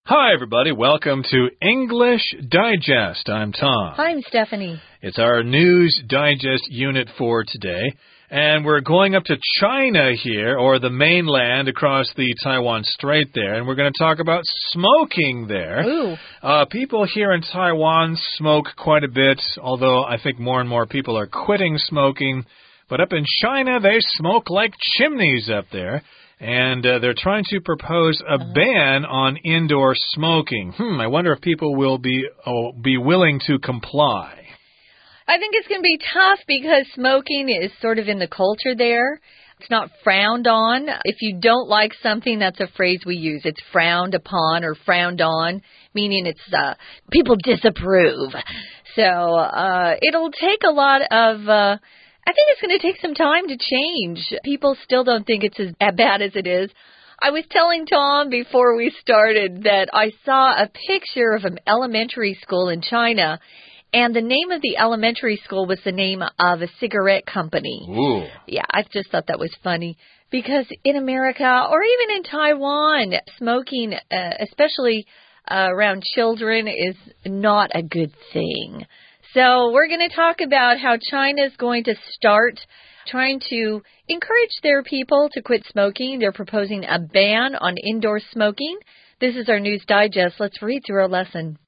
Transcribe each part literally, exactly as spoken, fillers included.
Hi, everybody. Welcome to English Digest. I'm Tom. Hi, I'm Stephanie. It's our News Digest unit for today. And we're going up to China here, or the mainland across the Taiwan Strait there. And we're going to talk about smoking there. Ooh. Uh, people here in Taiwan smoke quite a bit, although I think more and more people are quitting smoking. But up in China, they smoke like chimneys up there. And uh, they're trying to propose a ban on indoor smoking. Hmm, I wonder if people will be oh, be willing to comply. I think it's going to be tough because smoking is sort of in the culture there. It's not frowned on. If you don't like something, that's a phrase we use. It's frowned upon or frowned on, meaning it's uh, people disapprove. So uh, it'll take a lot of... Uh, I think it's going to take some time to change. People still don't think it's as bad as it is. I was telling Tom before we started that I saw a picture of an elementary school in China, and the name of the elementary school was the name of a cigarette company. Ooh. Yeah, I just thought that was funny because in America or even in Taiwan, smoking, uh, especially uh, around children, is not a good thing. So we're going to talk about how China is going to start trying to encourage their people to quit smoking. They're proposing a ban on indoor smoking. This is our News Digest. Let's read through our lesson.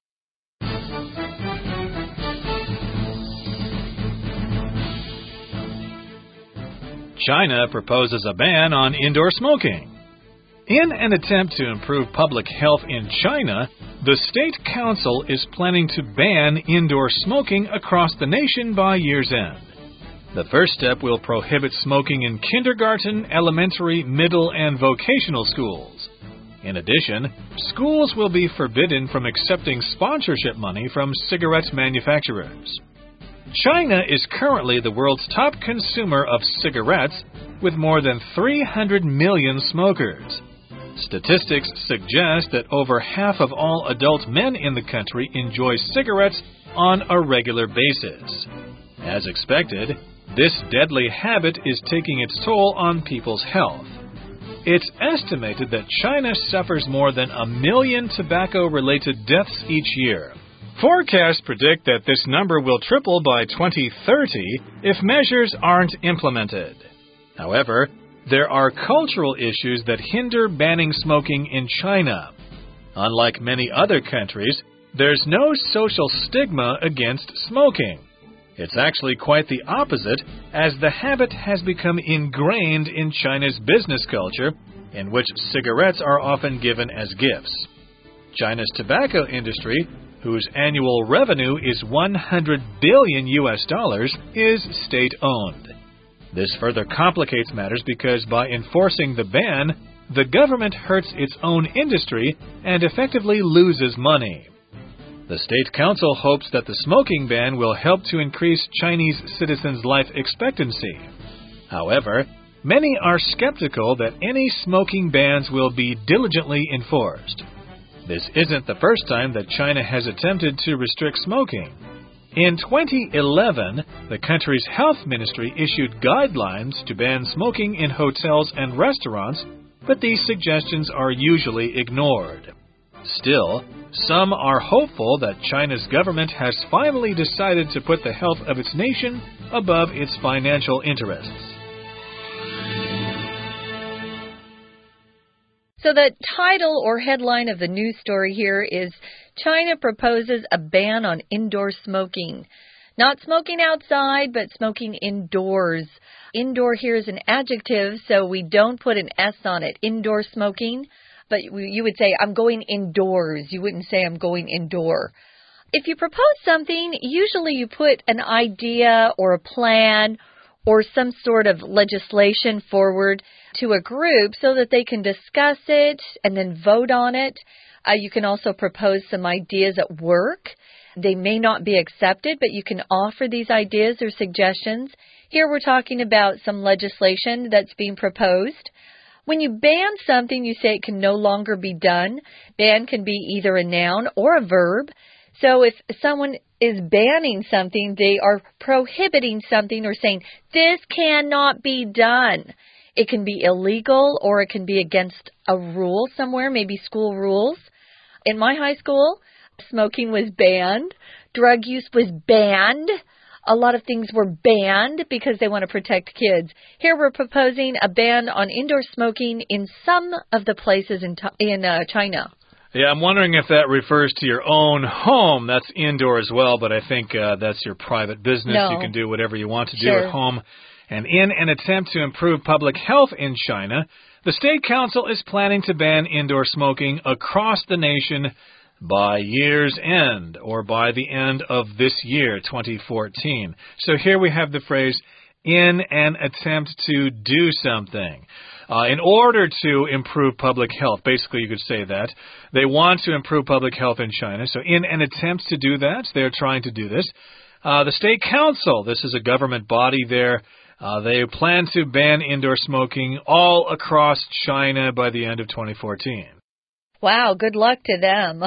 China proposes a ban on indoor smoking. In an attempt to improve public health in China, the State Council is planning to ban indoor smoking across the nation by year's end. The first step will prohibit smoking in kindergarten, elementary, middle, and vocational schools. In addition, schools will be forbidden from accepting sponsorship money from cigarette manufacturers. China is currently the world's top consumer of cigarettes, with more than three hundred million smokers. Statistics suggest that over half of all adult men in the country enjoy cigarettes on a regular basis. As expected, this deadly habit is taking its toll on people's health. It's estimated that China suffers more than a million tobacco-related deaths each year. Forecasts predict that this number will triple by twenty thirty if measures aren't implemented. However, there are cultural issues that hinder banning smoking in China. Unlike many other countries, there's no social stigma against smoking. It's actually quite the opposite, as the habit has become ingrained in China's business culture, in which cigarettes are often given as gifts. China's tobacco industry, whose annual revenue is one hundred billion U S dollars, is state-owned. This further complicates matters because by enforcing the ban, the government hurts its own industry and effectively loses money. The State Council hopes that the smoking ban will help to increase Chinese citizens' life expectancy. However, many are skeptical that any smoking bans will be diligently enforced. This isn't the first time that China has attempted to restrict smoking. In twenty eleven, the country's health ministry issued guidelines to ban smoking in hotels and restaurants, but these suggestions are usually ignored. Still, some are hopeful that China's government has finally decided to put the health of its nation above its financial interests. So the title or headline of the news story here is China proposes a ban on indoor smoking. Not smoking outside, but smoking indoors. Indoor here is an adjective, so we don't put an S on it. Indoor smoking. But you would say, I'm going indoors. You wouldn't say, I'm going indoor. If you propose something, usually you put an idea or a plan or some sort of legislation forward to a group so that they can discuss it and then vote on it. Uh, you can also propose some ideas at work. They may not be accepted, but you can offer these ideas or suggestions. Here we're talking about some legislation that's being proposed. When you ban something, you say it can no longer be done. Ban can be either a noun or a verb. So if someone is banning something, they are prohibiting something or saying, this cannot be done. It can be illegal or it can be against a rule somewhere, maybe school rules. In my high school, smoking was banned. Drug use was banned. A lot of things were banned because they want to protect kids. Here we're proposing a ban on indoor smoking in some of the places in, in uh, China. Yeah, I'm wondering if that refers to your own home. That's indoor as well, but I think uh, that's your private business. No. You can do whatever you want to do Sure. at home. And in an attempt to improve public health in China, the State Council is planning to ban indoor smoking across the nation by year's end, or by the end of this year, twenty fourteen. So here we have the phrase, in an attempt to do something. Uh, in order to improve public health, basically you could say that. They want to improve public health in China. So in an attempt to do that, they're trying to do this. Uh, the State Council, this is a government body there, uh, they plan to ban indoor smoking all across China by the end of twenty fourteen. Wow, good luck to them.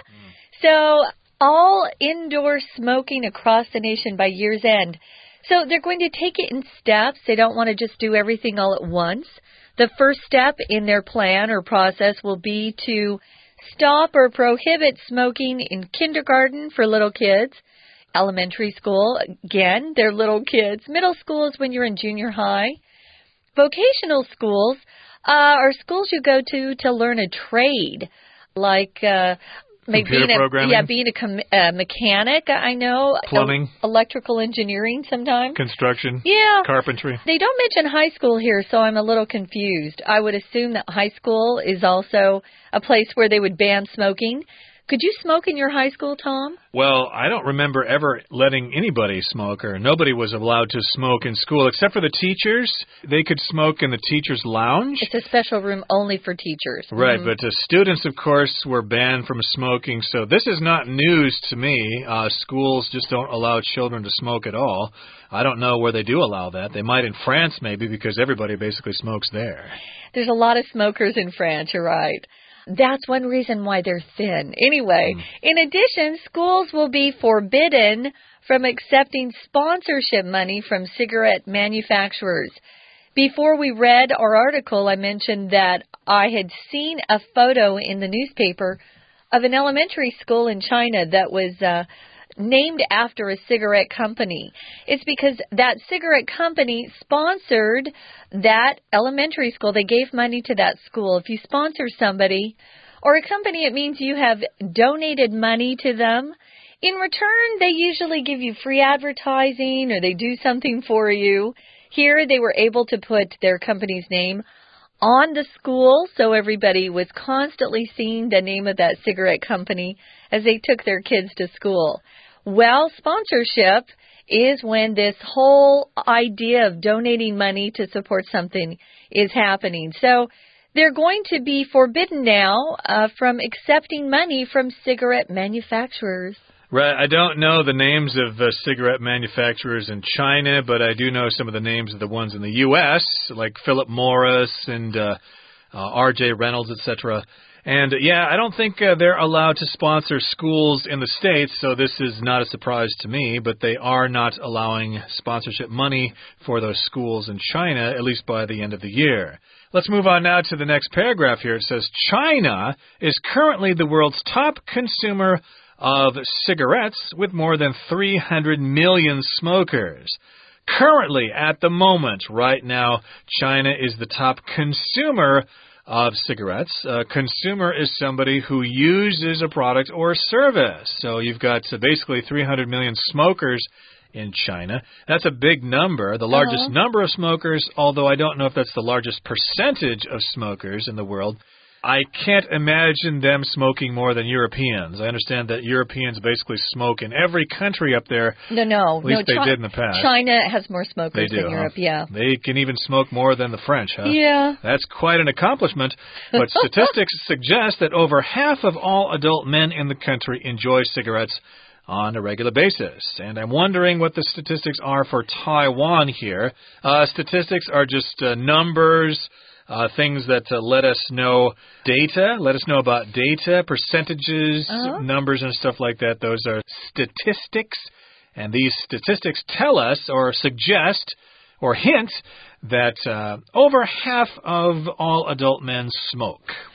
So, all indoor smoking across the nation by year's end. So, they're going to take it in steps. They don't want to just do everything all at once. The first step in their plan or process will be to stop or prohibit smoking in kindergarten for little kids, elementary school, again, they're little kids, middle school is when you're in junior high, vocational schools, Uh, are schools you go to to learn a trade, like uh, maybe computer being a, programming? yeah, being a com- uh, mechanic, I know. Plumbing. El- electrical engineering sometimes. Construction. Yeah. Carpentry. They don't mention high school here, so I'm a little confused. I would assume that high school is also a place where they would ban smoking. Could you smoke in your high school, Tom? Well, I don't remember ever letting anybody smoke, or nobody was allowed to smoke in school, except for the teachers. They could smoke in the teacher's lounge. It's a special room only for teachers. Right, Mm-hmm. but uh, students, of course, were banned from smoking, so this is not news to me. Uh, schools just don't allow children to smoke at all. I don't know where they do allow that. They might in France, maybe, because everybody basically smokes there. There's a lot of smokers in France, you're right. That's one reason why they're thin. Anyway, mm. in addition, schools will be forbidden from accepting sponsorship money from cigarette manufacturers. Before we read our article, I mentioned that I had seen a photo in the newspaper of an elementary school in China that was uh, named after a cigarette company. It's because that cigarette company sponsored that elementary school. They gave money to that school. If you sponsor somebody or a company, it means you have donated money to them. In return, they usually give you free advertising or they do something for you. Here, they were able to put their company's name on the school, so everybody was constantly seeing the name of that cigarette company as they took their kids to school. Well, sponsorship is when this whole idea of donating money to support something is happening. So they're going to be forbidden now uh, from accepting money from cigarette manufacturers. Right. I don't know the names of uh, cigarette manufacturers in China, but I do know some of the names of the ones in the U S, like Philip Morris and uh, uh, R J Reynolds, et cetera. And, uh, yeah, I don't think uh, they're allowed to sponsor schools in the States, so this is not a surprise to me, but they are not allowing sponsorship money for those schools in China, at least by the end of the year. Let's move on now to the next paragraph here. It says, China is currently the world's top consumer of cigarettes with more than three hundred million smokers. Currently, at the moment, right now, China is the top consumer of cigarettes. A consumer is somebody who uses a product or service. So you've got uh, basically three hundred million smokers in China. That's a big number, the largest uh-huh. number of smokers, although I don't know if that's the largest percentage of smokers in the world. I can't imagine them smoking more than Europeans. I understand that Europeans basically smoke in every country up there. No, no. At least no, they Chi- did in the past. China has more smokers they do, than Europe, huh? yeah. They can even smoke more than the French, huh? Yeah. That's quite an accomplishment. But statistics suggest that over half of all adult men in the country enjoy cigarettes on a regular basis. And I'm wondering what the statistics are for Taiwan here. Uh, statistics are just uh, numbers, uh, things that uh, let us know data, let us know about data, percentages, uh-huh. numbers and stuff like that. Those are statistics. And these statistics tell us or suggest or hint that uh, over half of all adult men smoke.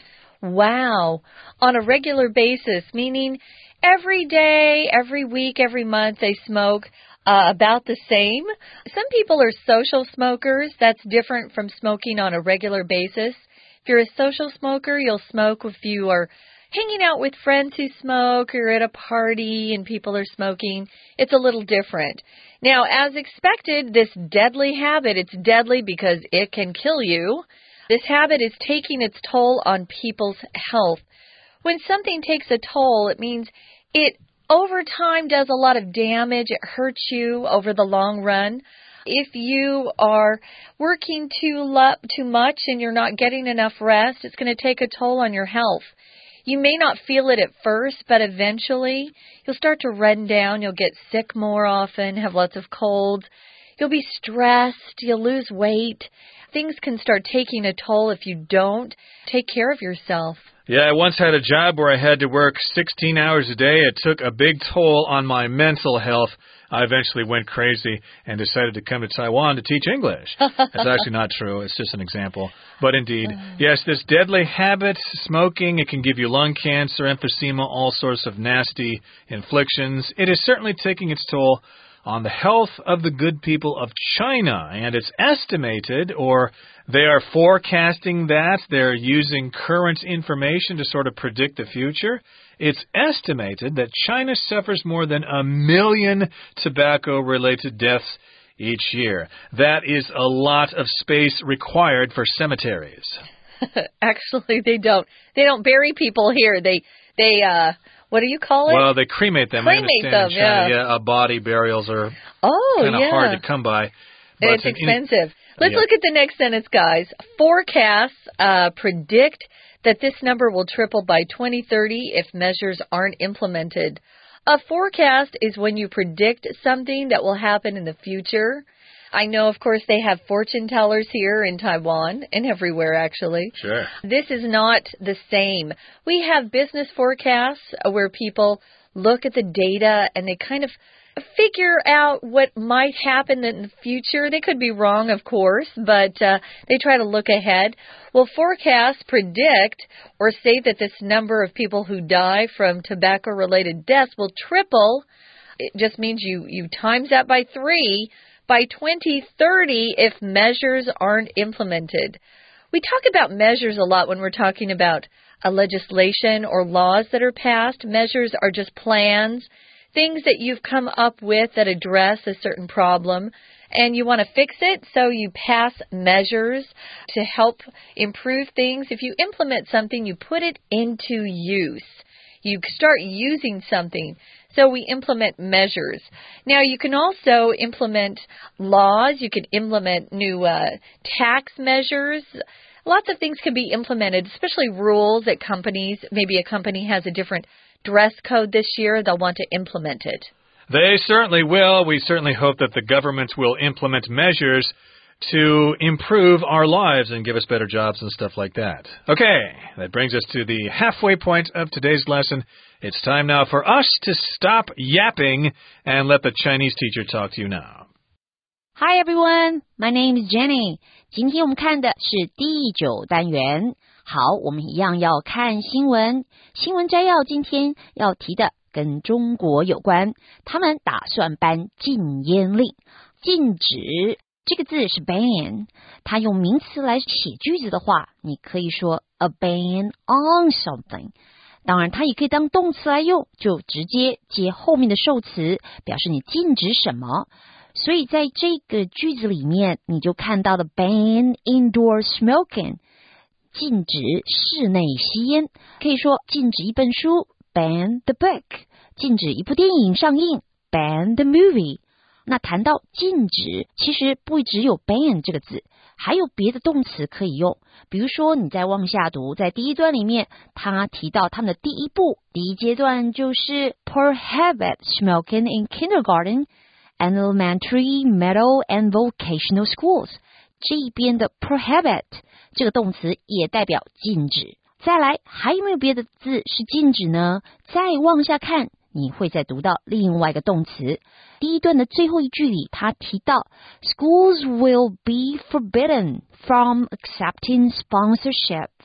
Wow. On a regular basis, meaning every day, every week, every month they smoke uh, about the same. Some people are social smokers. That's different from smoking on a regular basis. If you're a social smoker, you'll smoke if you are hanging out with friends who smoke, or at a party and people are smoking. It's a little different. Now, as expected, this deadly habit, it's deadly because it can kill you. This habit is taking its toll on people's health. When something takes a toll, it means it over time does a lot of damage. It hurts you over the long run. If you are working too lo- too much and you're not getting enough rest, it's going to take a toll on your health. You may not feel it at first, but eventually you'll start to run down. You'll get sick more often, have lots of colds. You'll be stressed. You'll lose weight. Things can start taking a toll if you don't take care of yourself. Yeah, I once had a job where I had to work sixteen hours a day. It took a big toll on my mental health. I eventually went crazy and decided to come to Taiwan to teach English. That's actually not true. It's just an example. But indeed, yes, this deadly habit, smoking, it can give you lung cancer, emphysema, all sorts of nasty inflictions. It is certainly taking its toll on the health of the good people of China. And it's estimated, or they are forecasting that, they're using current information to sort of predict the future. It's estimated that China suffers more than a million tobacco-related deaths each year. That is a lot of space required for cemeteries. Actually, they don't. They don't bury people here. They, they, uh, what do you call it? Well, they cremate them. Cremate I understand them, in China, yeah. yeah. Uh, body burials are oh, kind of yeah. hard to come by. But It's expensive. Let's yeah. look at the next sentence, guys. Forecasts uh, predict that this number will triple by twenty thirty if measures aren't implemented. A forecast is when you predict something that will happen in the future. I know, of course, they have fortune tellers here in Taiwan and everywhere, actually. Sure. This is not the same. We have business forecasts where people look at the data and they kind of figure out what might happen in the future. They could be wrong, of course, but uh, they try to look ahead. Well, forecasts predict or say that this number of people who die from tobacco-related deaths will triple. It just means you, you times that by three by twenty thirty if measures aren't implemented. We talk about measures a lot when we're talking about a legislation or laws that are passed. Measures are just plans, things that you've come up with that address a certain problem, and you want to fix it, so you pass measures to help improve things. If you implement something, you put it into use. You start using something. So we implement measures. Now, you can also implement laws. You can implement new uh, tax measures. Lots of things can be implemented, especially rules at companies. Maybe a company has a different dress code this year. They'll want to implement it. They certainly will. We certainly hope that the government will implement measures to improve our lives and give us better jobs and stuff like that. Okay, that brings us to the halfway point of today's lesson. It's time now for us to stop yapping and let the Chinese teacher talk to you now. Hi everyone, my name is Jenny. 今天我们看的是第九单元。好，我们一样要看新闻。新闻摘要今天要提的跟中国有关，他们打算颁禁烟令，禁止。这个字是 ban， 它用名词来写句子的话，你可以说 a ban on something。当然，它也可以当动词来用，就直接接后面的受词，表示你禁止什么。所以在这个句子里面，你就看到了 ban indoor smoking， 禁止室内吸烟。可以说禁止一本书 ban the book， 禁止一部电影上映 ban the movie。那谈到禁止，其实不只有 ban 这个字，还有别的动词可以用。比如说你在往下读，在第一段里面，他提到他们的第一步，第一阶段就是 prohibit smoking in kindergarten, elementary, middle and vocational schools。 这边的 prohibit 这个动词也代表禁止。再来，还有没有别的字是禁止呢？再往下看，你会再读到另外一个动词。第一段的最后一句里，他提到 Schools will be forbidden from accepting sponsorship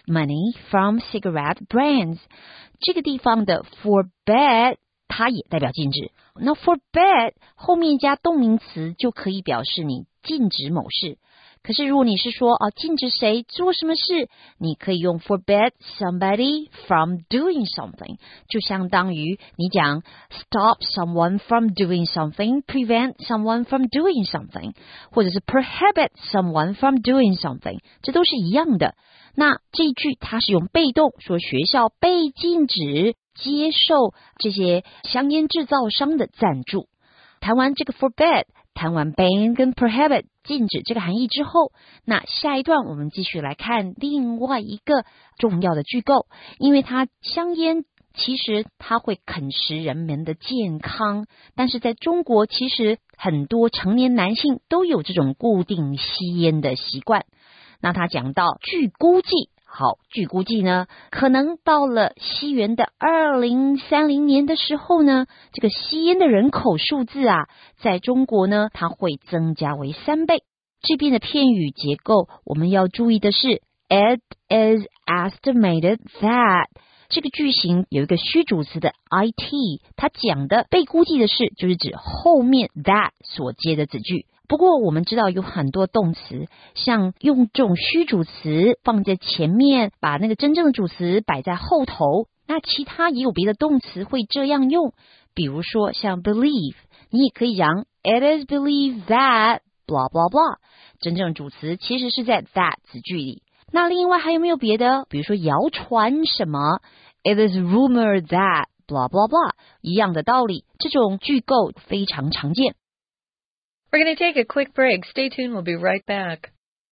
money from cigarette brands. 这个地方的 forbid 它也代表禁止。那 forbid 后面加动名词就可以表示你禁止某事。可是如果你是说啊，禁止谁做什么事，你可以用 forbid somebody from doing something， 就相当于你讲 stop someone from doing something, prevent someone from doing something， 或者是 prohibit someone from doing something， 这都是一样的。那这一句它是用被动，说学校被禁止接受这些香烟制造商的赞助。谈完这个 forbid， 谈完 ban 跟 prohibit 禁止这个含义之后，那下一段我们继续来看另外一个重要的句构，因为它香烟其实它会啃食人们的健康，但是在中国其实很多成年男性都有这种固定吸烟的习惯。那他讲到据估计，好，据估计呢，可能到了西元的二零三零年的时候呢，这个吸烟的人口数字啊，在中国呢，它会增加为三倍。这边的片语结构，我们要注意的是 ，it is estimated that 这个句型有一个虚主词的 it， 它讲的被估计的事，就是指后面 that 所接的子句。不过我们知道有很多动词，像用这种虚主词放在前面，把那个真正的主词摆在后头。那其他也有别的动词会这样用，比如说像 believe， 你也可以讲 it is believed that blah blah blah， 真正主词其实是在 that 子句里。那另外还有没有别的？比如说谣传什么 it is rumored that blah blah blah， 一样的道理，这种句构非常常见。 We're going to take a quick break. Stay tuned. We'll be right back.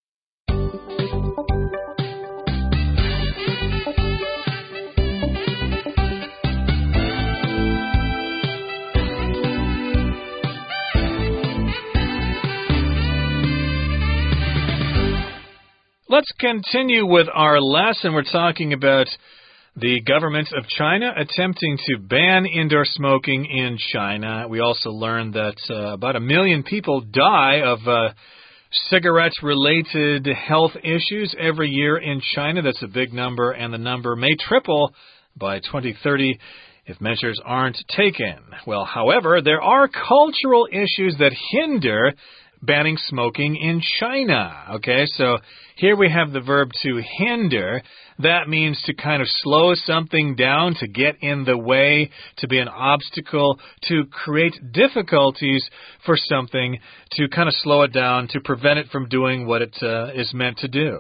Let's continue with our lesson. We're talking about the government of China attempting to ban indoor smoking in China. We also learned that uh, about a million people die of uh, cigarette-related health issues every year in China. That's a big number, and the number may triple by twenty thirty if measures aren't taken. Well, however, there are cultural issues that hinder banning smoking in China. Okay, so here we have the verb to hinder. That means to kind of slow something down, to get in the way, to be an obstacle, to create difficulties for something, to kind of slow it down, to prevent it from doing what it uh, is meant to do.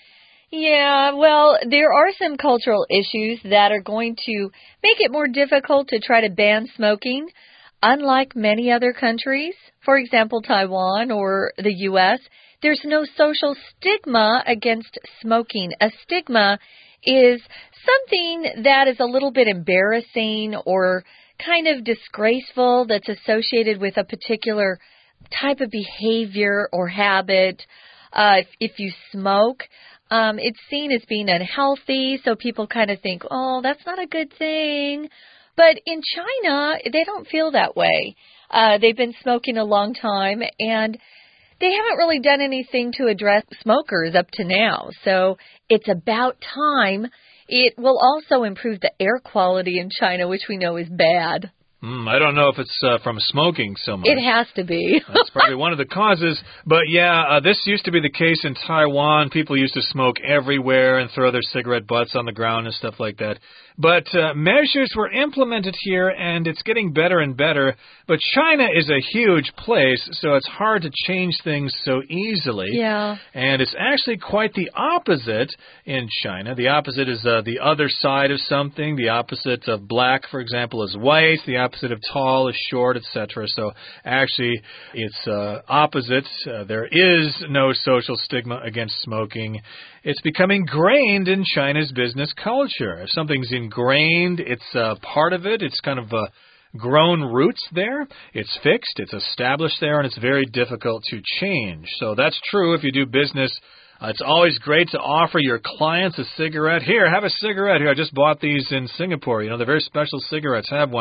Yeah, well, there are some cultural issues that are going to make it more difficult to try to ban smoking. Unlike many other countries, for example, Taiwan or the U S, there's no social stigma against smoking. A stigma is something that is a little bit embarrassing or kind of disgraceful that's associated with a particular type of behavior or habit. Uh, if, if you smoke, um, it's seen as being unhealthy, so people kind of think, oh, that's not a good thing. But in China, they don't feel that way. Uh, they've been smoking a long time, and they haven't really done anything to address smokers up to now. So it's about time. It will also improve the air quality in China, which we know is bad. Mm, I don't know if it's uh, from smoking so much. It has to be. That's probably one of the causes. But yeah, uh, this used to be the case in Taiwan. People used to smoke everywhere and throw their cigarette butts on the ground and stuff like that. But uh, measures were implemented here, and it's getting better and better. But China is a huge place, so it's hard to change things so easily. Yeah. And it's actually quite the opposite in China. The opposite is uh, the other side of something. The opposite of black, for example, is white. The opposite of tall is short, et cetera. So actually, it's uh, opposite. Uh, there is no social stigma against smoking. It's become ingrained in China's business culture. If something's ingrained, it's uh, part of it. It's kind of uh, grown roots there. It's fixed, it's established there, and it's very difficult to change. So that's true if you do business. Uh, it's always great to offer your clients a cigarette. Here, have a cigarette. Here, I just bought these in Singapore. You know, they're very special cigarettes. Have one.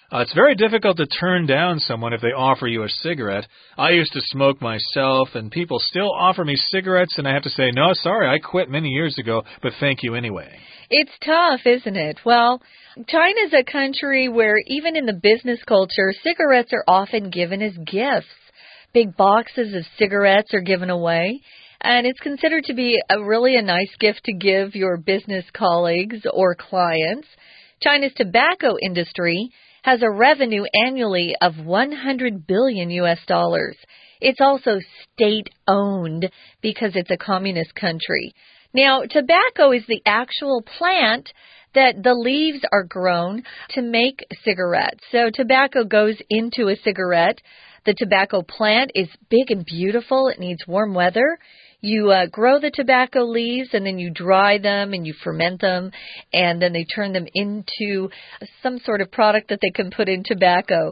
Uh, it's very difficult to turn down someone if they offer you a cigarette. I used to smoke myself, and people still offer me cigarettes, and I have to say, no, sorry, I quit many years ago, but thank you anyway. It's tough, isn't it? Well, China's a country where even in the business culture, cigarettes are often given as gifts. Big boxes of cigarettes are given away, and it's considered to be a really a nice gift to give your business colleagues or clients. China's tobacco industry has a revenue annually of one hundred billion U S dollars. It's also state-owned because it's a communist country. Now, tobacco is the actual plant that the leaves are grown to make cigarettes. So tobacco goes into a cigarette. The tobacco plant is big and beautiful. It needs warm weather. You uh, grow the tobacco leaves, and then you dry them, and you ferment them, and then they turn them into some sort of product that they can put in tobacco.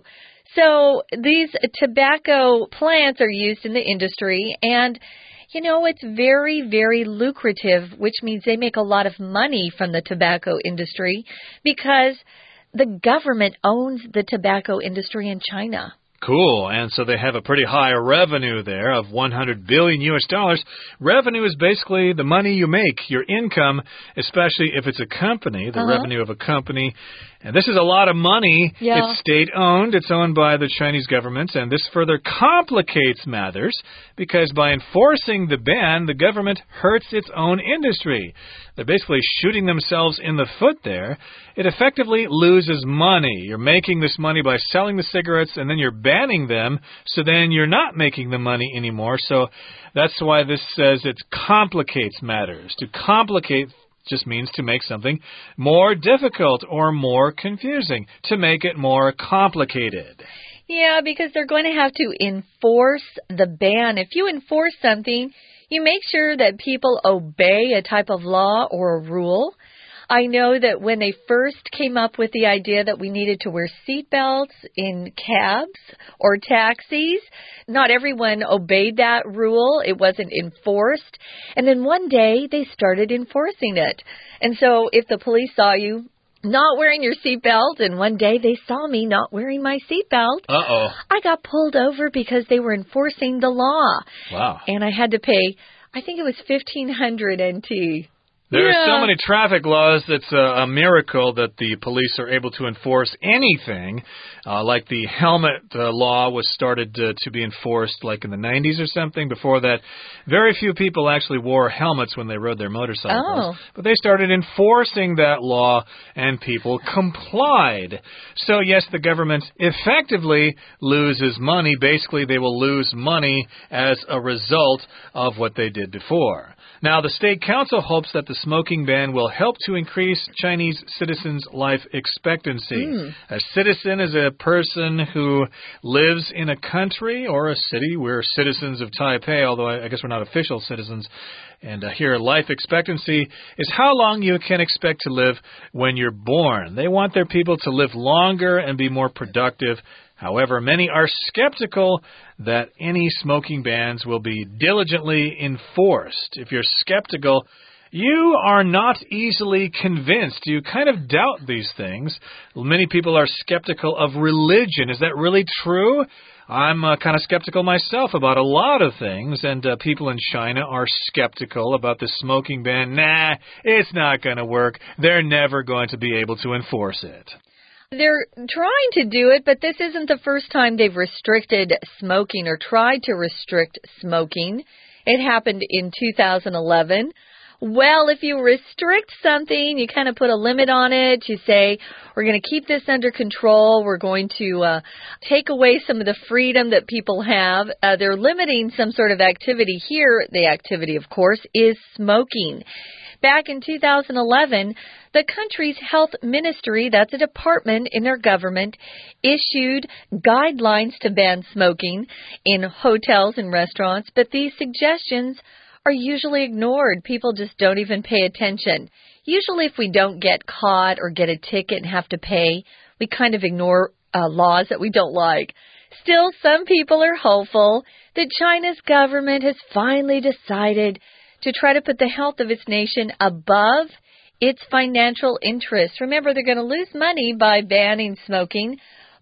So these tobacco plants are used in the industry, and you know, it's very, very lucrative, which means they make a lot of money from the tobacco industry because the government owns the tobacco industry in China. Cool. And so they have a pretty high revenue there of one hundred billion U S dollars. Revenue is basically the money you make, your income, especially if it's a company, the uh-huh. revenue of a company. And this is a lot of money. Yeah. It's state-owned. It's owned by the Chinese government. And this further complicates matters because by enforcing the ban, the government hurts its own industry. They're basically shooting themselves in the foot there. It effectively loses money. You're making this money by selling the cigarettes, and then you're banning them, so then you're not making the money anymore. So that's why this says it complicates matters. To complicate just means to make something more difficult or more confusing, to make it more complicated. Yeah, because they're going to have to enforce the ban. If you enforce something, you make sure that people obey a type of law or a rule. I know that when they first came up with the idea that we needed to wear seatbelts in cabs or taxis, not everyone obeyed that rule. It wasn't enforced. And then one day they started enforcing it. And so if the police saw you not wearing your seatbelt, and one day they saw me not wearing my seatbelt, Uh-oh. I got pulled over because they were enforcing the law. Wow. And I had to pay, I think it was fifteen hundred N T. There yeah. are so many traffic laws that's a, a miracle that the police are able to enforce anything. Uh, like the helmet uh, law was started uh, to be enforced like in the nineties or something. Before that, very few people actually wore helmets when they rode their motorcycles. Oh. But they started enforcing that law and people complied. So yes, the government effectively loses money. Basically, they will lose money as a result of what they did before. Now, the State Council hopes that the smoking ban will help to increase Chinese citizens' life expectancy. Mm. A citizen is a person who lives in a country or a city. We're citizens of Taipei, although I guess we're not official citizens. And uh, here, life expectancy is how long you can expect to live when you're born. They want their people to live longer and be more productive. However, many are skeptical that any smoking bans will be diligently enforced. If you're skeptical, you are not easily convinced. You kind of doubt these things. Many people are skeptical of religion. Is that really true? I'm uh, kind of skeptical myself about a lot of things, and uh, people in China are skeptical about the smoking ban. Nah, it's not going to work. They're never going to be able to enforce it. They're trying to do it, but this isn't the first time they've restricted smoking or tried to restrict smoking. It happened in two thousand eleven. Well, if you restrict something, you kind of put a limit on it. You say, we're going to keep this under control. We're going to uh, take away some of the freedom that people have. Uh, they're limiting some sort of activity here. The activity, of course, is smoking. Back in two thousand eleven, the country's health ministry, that's a department in their government, issued guidelines to ban smoking in hotels and restaurants, but these suggestions are usually ignored. People just don't even pay attention. Usually if we don't get caught or get a ticket and have to pay, we kind of ignore uh, laws that we don't like. Still, some people are hopeful that China's government has finally decided to try to put the health of its nation above its financial interests. Remember, they're going to lose money by banning smoking.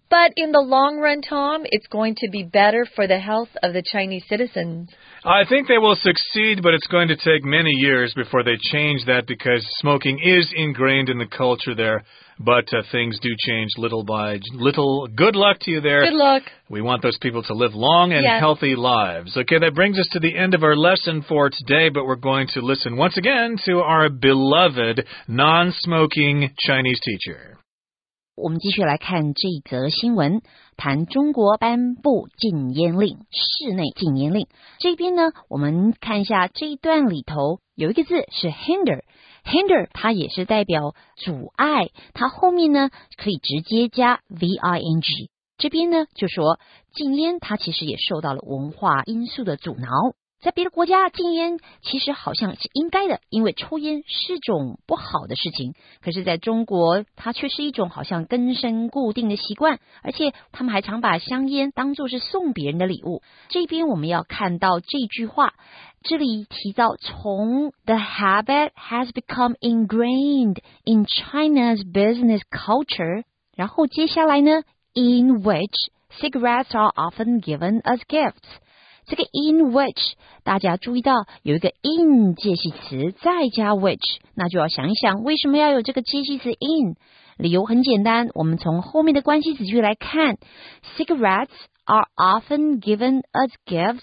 But in the long run, Tom, it's going to be better for the health of the Chinese citizens. I think they will succeed, but it's going to take many years before they change that because smoking is ingrained in the culture there. But uh, things do change little by little. Good luck to you there. Good luck. We want those people to live long and yes. healthy lives. Okay, that brings us to the end of our lesson for today, but we're going to listen once again to our beloved non-smoking Chinese teacher. 我们继续来看这则新闻，谈中国颁布禁烟令，室内禁烟令。这边呢，我们看一下这一段里头有一个字是 hinder。hinder 它也是代表阻碍，它后面呢可以直接加 V-I-N-G。这边呢就说禁烟它其实也受到了文化因素的阻挠。在别的国家禁烟其实好像是应该的，因为抽烟是种不好的事情。可是在中国它却是一种好像根深固定的习惯，而且他们还常把香烟当作是送别人的礼物。这边我们要看到这句话，这里提到从 The habit has become ingrained in China's business culture， 然后接下来呢 in which cigarettes are often given as gifts。这个 in which 大家注意到有一个 in 介系词再加 which， 那就要想一想为什么要有这个介系词 in。 理由很简单，我们从后面的关系子句来看， Cigarettes are often given as gifts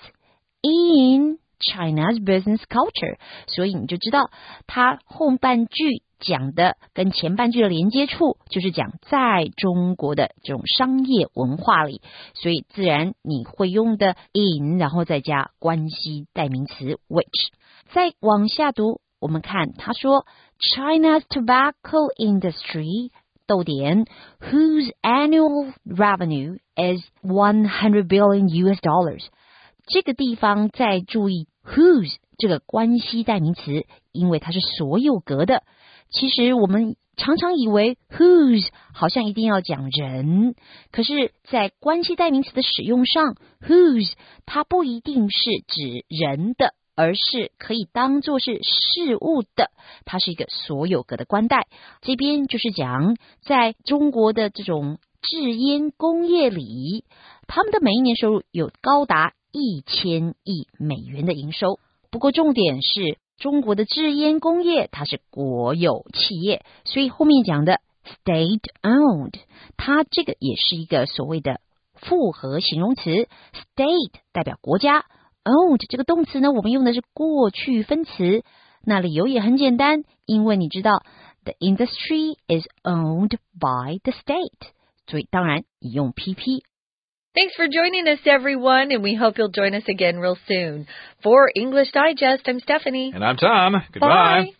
in China's business culture， 所以你就知道它后半句讲的跟前半句的连接处就是讲在中国的这种商业文化里，所以自然你会用的 in 然后再加关系代名词 which。 再往下读，我们看他说 China's tobacco industry 逗点 whose annual revenue is one hundred billion U S dollars。 这个地方再注意 whose 这个关系代名词，因为它是所有格的。其实我们常常以为 whose 好像一定要讲人，可是在关系代名词的使用上 whose 它不一定是指人的，而是可以当作是事物的，它是一个所有格的冠带。这边就是讲在中国的这种制烟工业里，他们的每一年收入有高达一千亿美元的营收。不过重点是中国的制烟工业它是国有企业，所以后面讲的 state owned 它这个也是一个所谓的复合形容词。 state 代表国家， owned 这个动词呢我们用的是过去分词，那理由也很简单，因为你知道 the industry is owned by the state， 所以当然你用 P P。Thanks for joining us, everyone, and we hope you'll join us again real soon. For English Digest, I'm Stephanie. And I'm Tom. Goodbye. Bye.